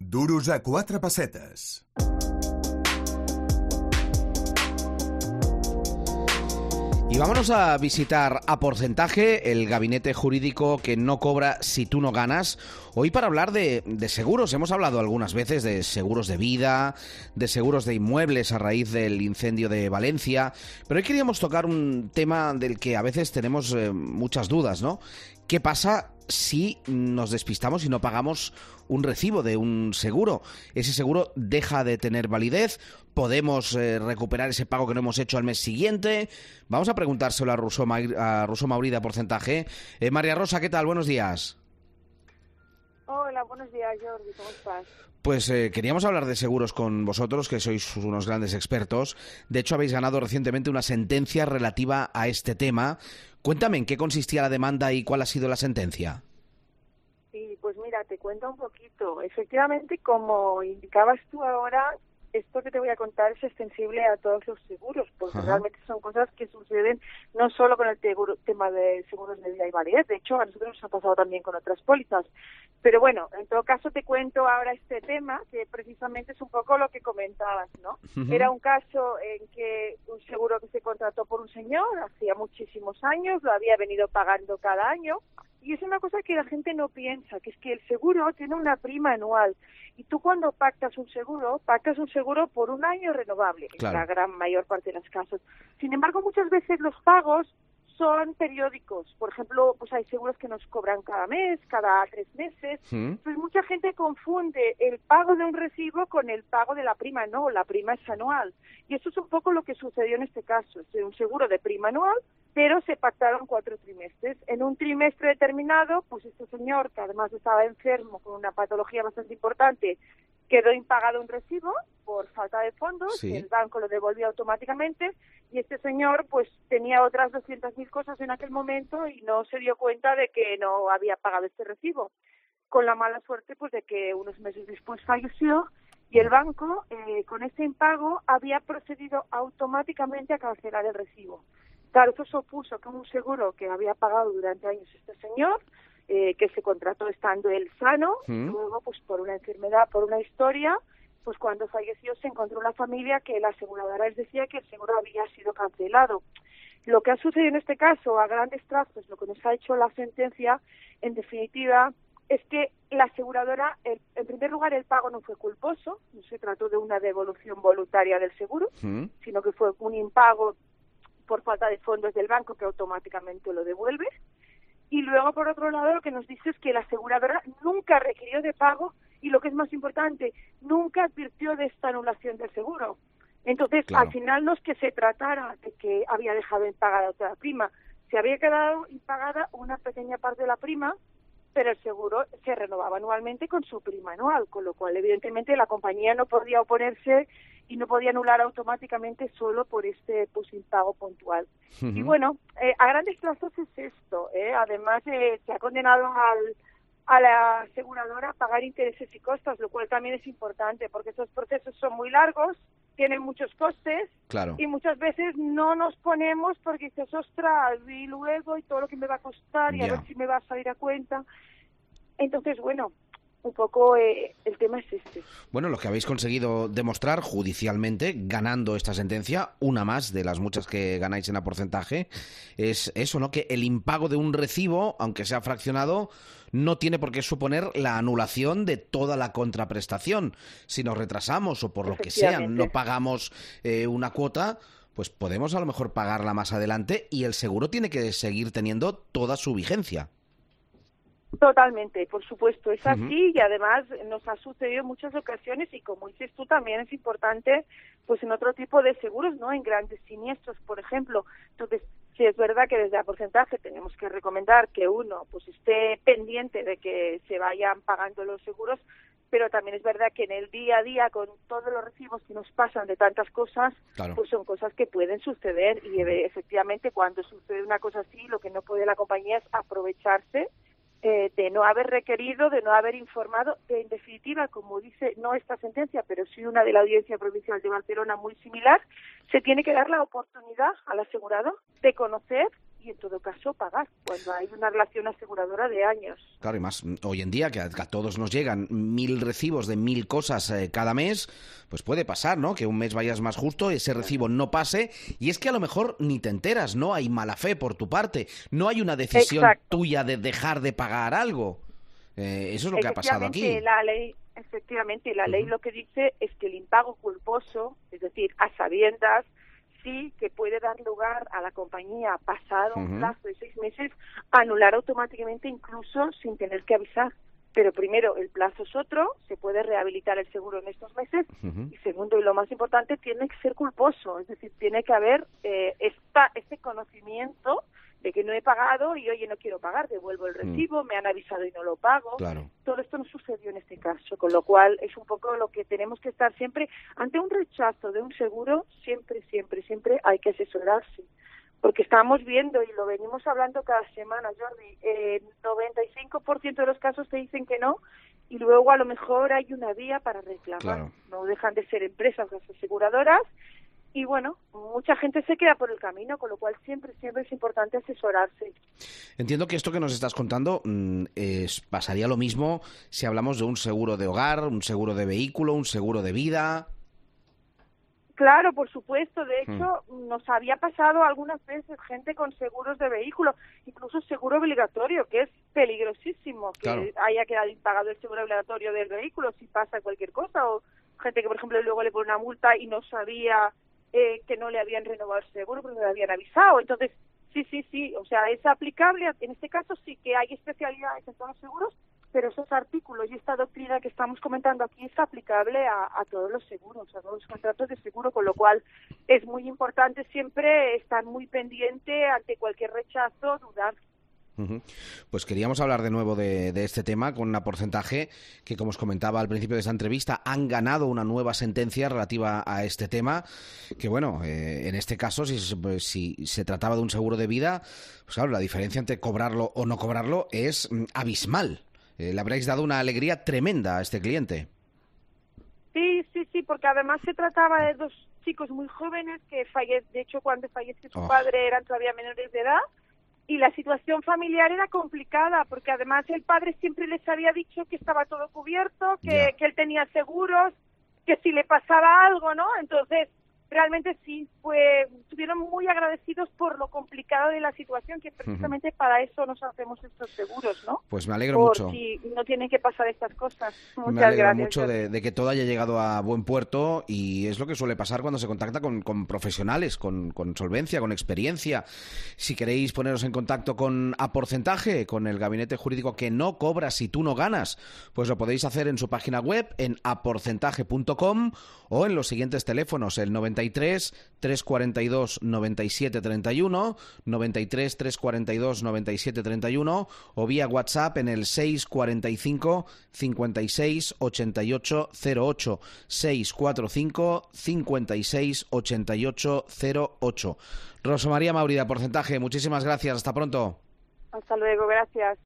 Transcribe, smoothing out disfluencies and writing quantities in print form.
Duros a quatre pessetes. Y vámonos a visitar a Porcentaje, el gabinete jurídico que no cobra si tú no ganas. Hoy para hablar de seguros. Hemos hablado algunas veces de seguros de vida, de seguros de inmuebles a raíz del incendio de Valencia. Pero hoy queríamos tocar un tema del que a veces tenemos muchas dudas, ¿no? ¿Qué pasa si nos despistamos y no pagamos un recibo de un seguro? ¿Ese seguro deja de tener validez? ¿Podemos recuperar ese pago que no hemos hecho al mes siguiente? Vamos a preguntárselo a Rousseau Maurí de Porcentaje. María Rosa, ¿qué tal? Buenos días. Hola, buenos días, Jordi. ¿Cómo estás? Pues queríamos hablar de seguros con vosotros, que sois unos grandes expertos. De hecho, habéis ganado recientemente una sentencia relativa a este tema. Cuéntame, ¿en qué consistía la demanda y cuál ha sido la sentencia? Sí, pues mira, te cuento un poquito. Efectivamente, como indicabas tú ahora, esto que te voy a contar es extensible a todos los seguros, porque realmente son cosas que suceden no solo con el tema de seguros de vida y validez, de hecho a nosotros nos ha pasado también con otras pólizas. Pero bueno, en todo caso te cuento ahora este tema, que precisamente es un poco lo que comentabas, ¿no? Era un caso en que un seguro que se contrató por un señor hacía muchísimos años, lo había venido pagando cada año, y es una cosa que la gente no piensa, que es que el seguro tiene una prima anual. Y tú cuando pactas un seguro por un año renovable, claro, en la gran mayor parte de los casos. Sin embargo, muchas veces los pagos son periódicos. Por ejemplo, pues hay seguros que nos cobran cada mes, cada 3 meses. Pues mucha gente confunde el pago de un recibo con el pago de la prima. No, la prima es anual. Y eso es un poco lo que sucedió en este caso. Es un seguro de prima anual, pero se pactaron 4 trimestres. En un trimestre determinado, pues este señor, que además estaba enfermo con una patología bastante importante, quedó impagado un recibo por falta de fondos, el banco lo devolvió automáticamente, y este señor pues tenía otras 200.000 cosas en aquel momento y no se dio cuenta de que no había pagado este recibo, con la mala suerte pues de que unos meses después falleció, y el banco con este impago había procedido automáticamente a cancelar el recibo. Claro, eso supuso que un seguro que había pagado durante años este señor, que se contrató estando él sano, luego pues por una enfermedad, por una historia, pues cuando falleció se encontró una familia que la aseguradora les decía que el seguro había sido cancelado. Lo que ha sucedido en este caso, a grandes trazos, lo que nos ha hecho la sentencia, en definitiva, es que la aseguradora, en primer lugar, el pago no fue culposo, no se trató de una devolución voluntaria del seguro, sino que fue un impago por falta de fondos del banco que automáticamente lo devuelve. Y luego, por otro lado, lo que nos dice es que la aseguradora nunca requirió de pago y, lo que es más importante, nunca advirtió de esta anulación del seguro. Entonces, al final no es que se tratara de que había dejado impagada toda la prima, se había quedado impagada una pequeña parte de la prima, pero el seguro se renovaba anualmente con su prima anual, con lo cual, evidentemente, la compañía no podía oponerse y no podía anular automáticamente solo por este impago puntual. Y bueno, a grandes trazos es esto. Además, se ha condenado a la aseguradora a pagar intereses y costos, lo cual también es importante, porque esos procesos son muy largos, tienen muchos costes, y muchas veces no nos ponemos porque dices, ostras, y luego, y todo lo que me va a costar, y a ver si me va a salir a cuenta. Entonces, bueno, un poco el tema es este. Bueno, lo que habéis conseguido demostrar judicialmente, ganando esta sentencia, una más de las muchas que ganáis en a Porcentaje, es eso, ¿no? Que el impago de un recibo, aunque sea fraccionado, no tiene por qué suponer la anulación de toda la contraprestación. Si nos retrasamos o por lo que sea no pagamos una cuota, pues podemos a lo mejor pagarla más adelante y el seguro tiene que seguir teniendo toda su vigencia. Totalmente, por supuesto, es así, y además nos ha sucedido en muchas ocasiones, y como dices tú, también es importante pues en otro tipo de seguros, ¿no? En grandes siniestros, por ejemplo. Entonces, sí es verdad que desde el Porcentaje tenemos que recomendar que uno pues esté pendiente de que se vayan pagando los seguros, pero también es verdad que en el día a día, con todos los recibos que nos pasan de tantas cosas, pues son cosas que pueden suceder, y efectivamente cuando sucede una cosa así, lo que no puede la compañía es aprovecharse de no haber requerido, de no haber informado, de, en definitiva, como dice, no esta sentencia, pero sí una de la Audiencia Provincial de Barcelona muy similar, se tiene que dar la oportunidad al asegurado de conocer y y en todo caso pagar cuando hay una relación aseguradora de años. Claro, y más hoy en día que a todos nos llegan 1000 recibos de 1000 cosas cada mes, pues puede pasar, ¿no? Que un mes vayas más justo, ese recibo no pase, y es que a lo mejor ni te enteras, no hay mala fe por tu parte, no hay una decisión tuya de dejar de pagar algo. Eso es lo que ha pasado aquí. Efectivamente, la ley lo que dice es que el impago culposo, es decir, a sabiendas, sí que puede dar lugar a la compañía, pasado un plazo de 6 meses, a anular automáticamente incluso sin tener que avisar. Pero primero, el plazo es otro, se puede rehabilitar el seguro en estos meses, y segundo, y lo más importante, tiene que ser culposo, es decir, tiene que haber este conocimiento de que no he pagado y, oye, no quiero pagar, devuelvo el recibo, me han avisado y no lo pago. Claro. Todo esto no sucedió en este caso, con lo cual es un poco lo que tenemos que estar siempre, ante un rechazo de un seguro, siempre hay que asesorarse. Porque estamos viendo, y lo venimos hablando cada semana, Jordi, 95% de los casos te dicen que no, y luego a lo mejor hay una vía para reclamar. Claro. No dejan de ser empresas las aseguradoras, y bueno, mucha gente se queda por el camino, con lo cual siempre es importante asesorarse. Entiendo que esto que nos estás contando pasaría lo mismo si hablamos de un seguro de hogar, un seguro de vehículo, un seguro de vida. Claro, por supuesto. De hecho, nos había pasado algunas veces gente con seguros de vehículo, incluso seguro obligatorio, que es peligrosísimo que haya quedado impagado el seguro obligatorio del vehículo si pasa cualquier cosa, o gente que, por ejemplo, luego le pone una multa y no sabía que no le habían renovado el seguro porque no le habían avisado. Entonces, sí, o sea, es aplicable. En este caso sí que hay especialidades en todos los seguros, pero esos artículos y esta doctrina que estamos comentando aquí es aplicable a todos los seguros, a todos los contratos de seguro, con lo cual es muy importante siempre estar muy pendiente ante cualquier rechazo, dudar. Pues queríamos hablar de nuevo de este tema con una porcentaje que, como os comentaba al principio de esta entrevista, han ganado una nueva sentencia relativa a este tema, que bueno, en este caso, si se trataba de un seguro de vida, pues claro, la diferencia entre cobrarlo o no cobrarlo es abismal. Le habréis dado una alegría tremenda a este cliente. Sí, porque además se trataba de 2 chicos muy jóvenes que de hecho cuando falleció su padre eran todavía menores de edad, y la situación familiar era complicada, porque además el padre siempre les había dicho que estaba todo cubierto, que él tenía seguros, que si le pasaba algo, ¿no? Entonces, realmente sí, estuvieron muy agradecidos por lo complicado de la situación, que precisamente para eso nos hacemos estos seguros, ¿no? Pues me alegro mucho. Si no tienen que pasar estas cosas. Me alegro mucho de que todo haya llegado a buen puerto, y es lo que suele pasar cuando se contacta con profesionales, con solvencia, con experiencia. Si queréis poneros en contacto con A Porcentaje, con el gabinete jurídico que no cobra si tú no ganas, pues lo podéis hacer en su página web, en aporcentaje.com, o en los siguientes teléfonos, el 93 342 97 31, 93 342 97 31, o vía WhatsApp en el 645 56 88 08, 645 56 88 08. Rosa María Mauri de A Porcentaje, muchísimas gracias, hasta pronto. Hasta luego, gracias.